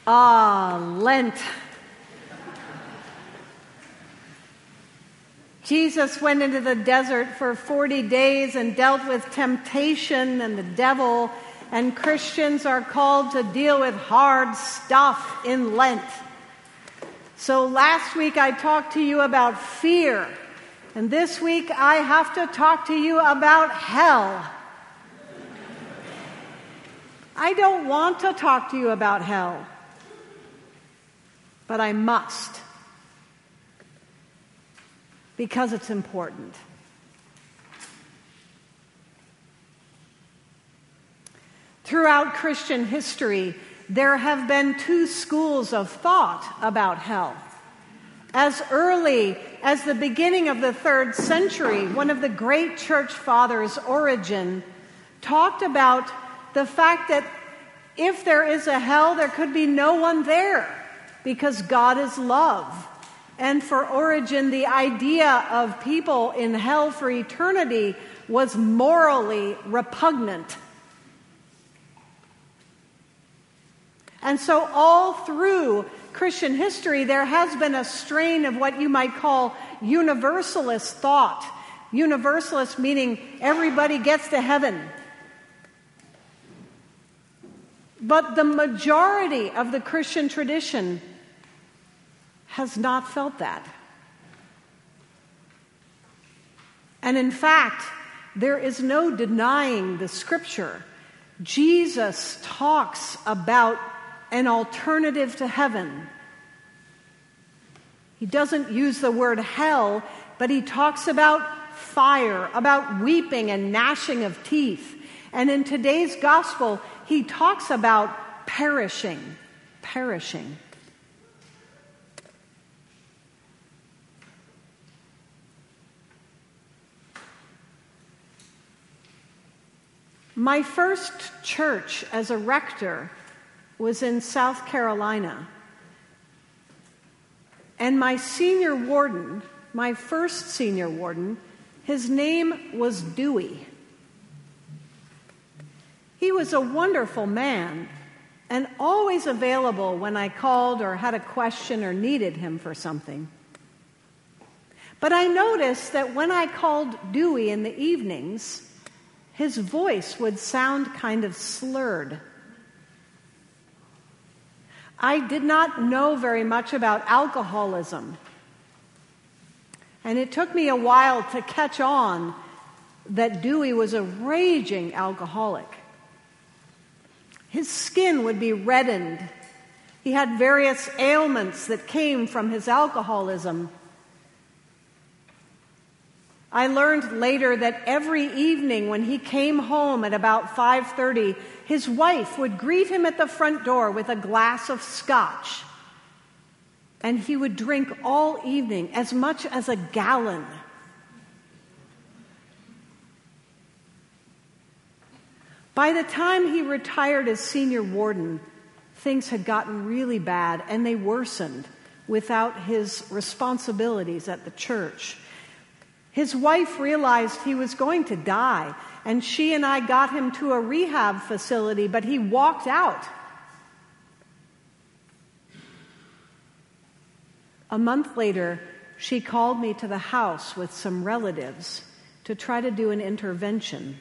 Lent. Jesus went into the desert for 40 days and dealt with temptation and the devil, and Christians are called to deal with hard stuff in Lent. So last week I talked to you about fear, and this week I have to talk to you about hell. I don't want to talk to you about hell, but I must, because it's important. Throughout Christian history, there have been two schools of thought about hell. As early as the beginning of the 3rd century, one of the great church fathers, Origen, talked about the fact that if there is a hell, there could be no one there because God is love. And for Origen, the idea of people in hell for eternity was morally repugnant. And so all through Christian history, there has been a strain of what you might call universalist thought. Universalist meaning everybody gets to heaven. But the majority of the Christian tradition has not felt that. And in fact, there is no denying the scripture. Jesus talks about an alternative to heaven. He doesn't use the word hell, but he talks about fire, about weeping and gnashing of teeth. And in today's gospel, he talks about perishing. My first church as a rector was in South Carolina. And my senior warden, my first senior warden, his name was Dewey. He was a wonderful man and always available when I called or had a question or needed him for something. But I noticed that when I called Dewey in the evenings, his voice would sound kind of slurred. I did not know very much about alcoholism, and it took me a while to catch on that Dewey was a raging alcoholic. His skin would be reddened. He had various ailments that came from his alcoholism. I learned later that every evening when he came home at about 5:30, his wife would greet him at the front door with a glass of scotch. And he would drink all evening, as much as a gallon. By the time he retired as senior warden, things had gotten really bad, and they worsened without his responsibilities at the church. His wife realized he was going to die, and she and I got him to a rehab facility, but he walked out. A month later, she called me to the house with some relatives to try to do an intervention.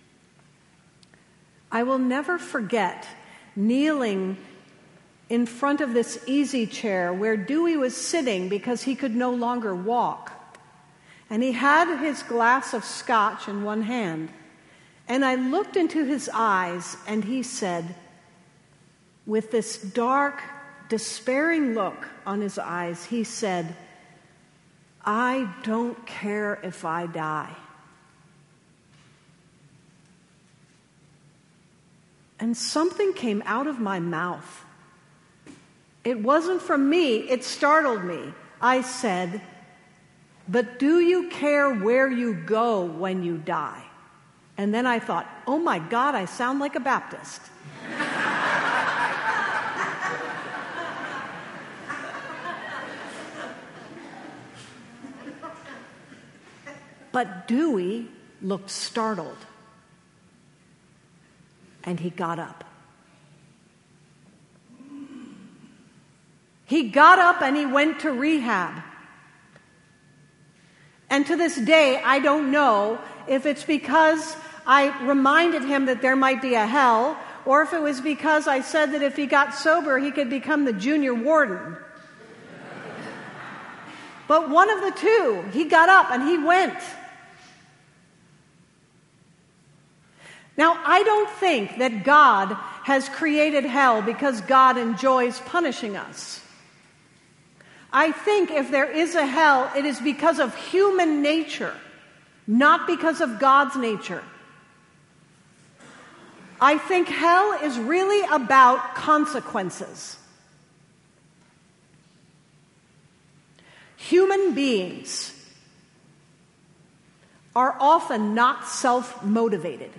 I will never forget kneeling in front of this easy chair where Dewey was sitting because he could no longer walk. And he had his glass of scotch in one hand. And I looked into his eyes, and he said, with this dark, despairing look on his eyes, he said, "I don't care if I die." And something came out of my mouth. It wasn't from me, it startled me. I said, "But do you care where you go when you die?" And then I thought, oh my God, I sound like a Baptist. But Dewey looked startled. And he got up. He got up and he went to rehab. And to this day, I don't know if it's because I reminded him that there might be a hell, or if it was because I said that if he got sober, he could become the junior warden. But one of the two, he got up and he went. Now, I don't think that God has created hell because God enjoys punishing us. I think if there is a hell, it is because of human nature, not because of God's nature. I think hell is really about consequences. Human beings are often not self-motivated.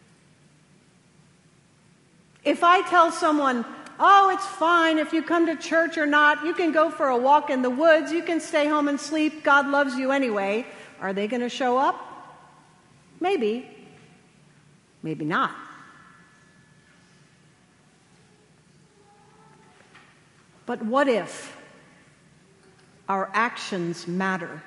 If I tell someone, oh, it's fine if you come to church or not, you can go for a walk in the woods, you can stay home and sleep, God loves you anyway, are they going to show up? Maybe. Maybe not. But what if our actions matter?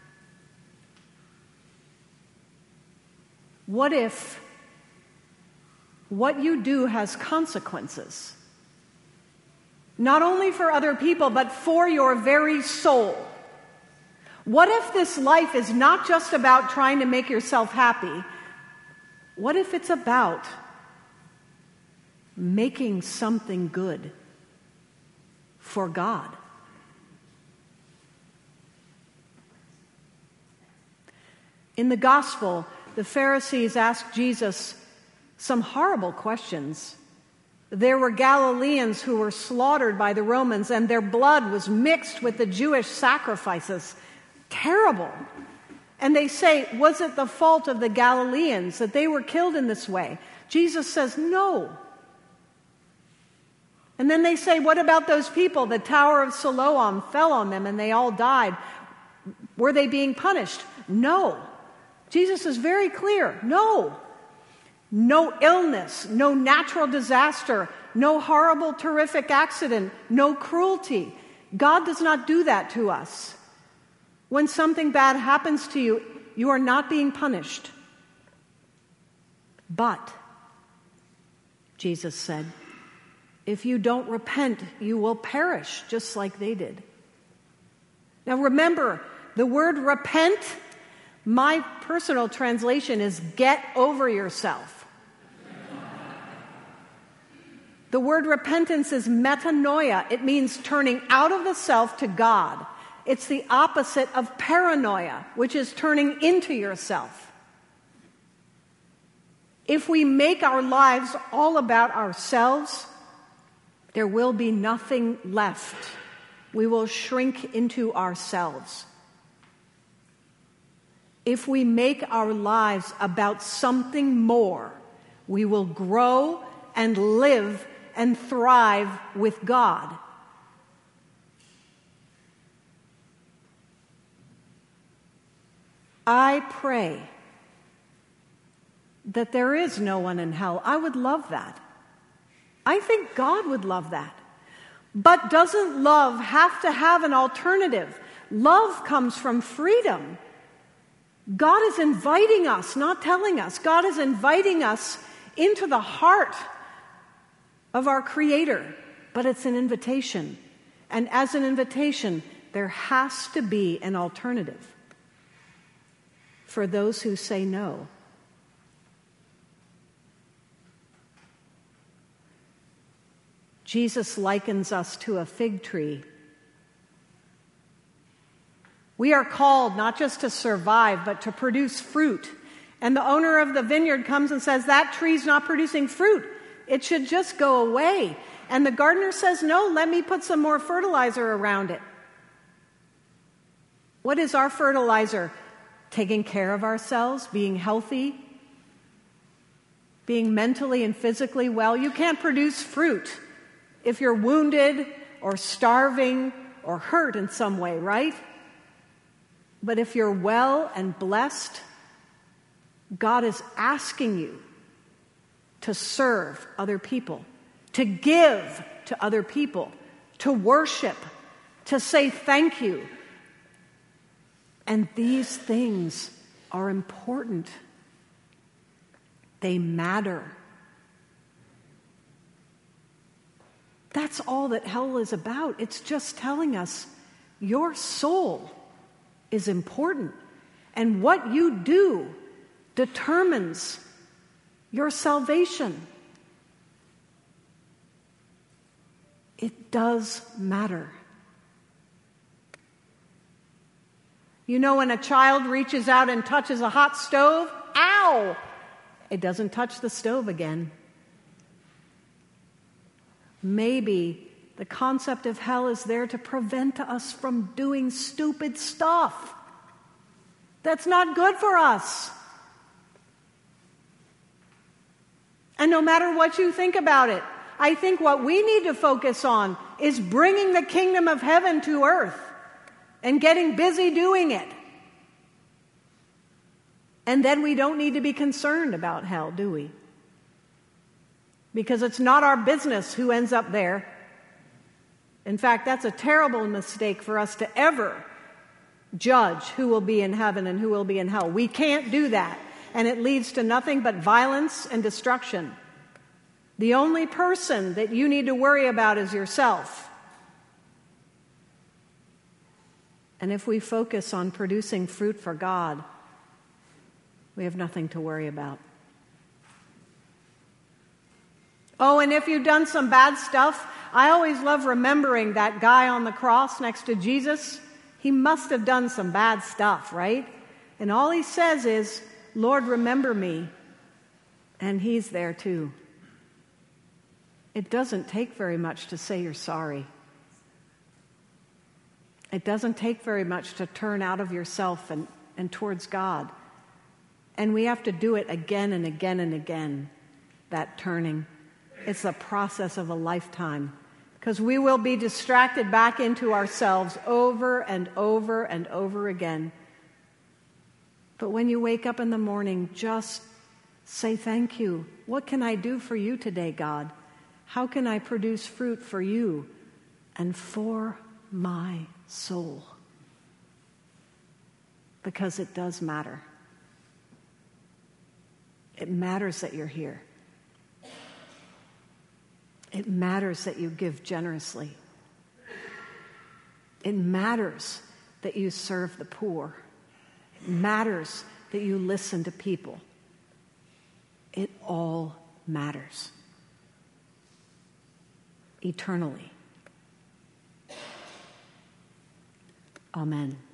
What if what you do has consequences? Not only for other people, but for your very soul. What if this life is not just about trying to make yourself happy? What if it's about making something good for God? In the gospel, the Pharisees asked Jesus some horrible questions. There were Galileans who were slaughtered by the Romans, and their blood was mixed with the Jewish sacrifices. Terrible. And they say, was it the fault of the Galileans that they were killed in this way? Jesus says, no. And then they say, what about those people? The Tower of Siloam fell on them and they all died. Were they being punished? No. Jesus is very clear. No. No illness, no natural disaster, no horrible, terrific accident, no cruelty. God does not do that to us. When something bad happens to you, you are not being punished. But, Jesus said, if you don't repent, you will perish just like they did. Now remember, the word repent, my personal translation is get over yourself. The word repentance is metanoia. It means turning out of the self to God. It's the opposite of paranoia, which is turning into yourself. If we make our lives all about ourselves, there will be nothing left. We will shrink into ourselves. If we make our lives about something more, we will grow and live and thrive with God. I pray that there is no one in hell. I would love that. I think God would love that. But doesn't love have to have an alternative? Love comes from freedom. God is inviting us, not telling us. God is inviting us into the heart of our Creator, but it's an invitation. And as an invitation, there has to be an alternative for those who say no. Jesus likens us to a fig tree. We are called not just to survive, but to produce fruit. And the owner of the vineyard comes and says, that tree's not producing fruit. It should just go away. And the gardener says, no, let me put some more fertilizer around it. What is our fertilizer? Taking care of ourselves, being healthy, being mentally and physically well. You can't produce fruit if you're wounded or starving or hurt in some way, right? But if you're well and blessed, God is asking you to serve other people, to give to other people, to worship to say thank you. And these things are important. They matter. That's all that hell is about. It's just telling us your soul is important. And what you do determines your salvation. It does matter. You know, when a child reaches out and touches a hot stove, ow! It doesn't touch the stove again. Maybe the concept of hell is there to prevent us from doing stupid stuff that's not good for us. And no matter what you think about it, I think what we need to focus on is bringing the kingdom of heaven to earth and getting busy doing it. And then we don't need to be concerned about hell, do we? Because it's not our business who ends up there. In fact, that's a terrible mistake for us to ever judge who will be in heaven and who will be in hell. We can't do that. And it leads to nothing but violence and destruction. The only person that you need to worry about is yourself. And if we focus on producing fruit for God, we have nothing to worry about. Oh, and if you've done some bad stuff, I always love remembering that guy on the cross next to Jesus. He must have done some bad stuff, right? And all he says is, Lord, remember me. And he's there too. It doesn't take very much to say you're sorry. It doesn't take very much to turn out of yourself and towards God. And we have to do it again and again and again, that turning. It's a process of a lifetime. Because we will be distracted back into ourselves over and over and over again. But when you wake up in the morning, just say thank you. What can I do for you today, God? How can I produce fruit for you and for my soul? Because it does matter. It matters that you're here. It matters that you give generously. It matters that you serve the poor. It matters that you listen to people. It all matters. Eternally. Amen.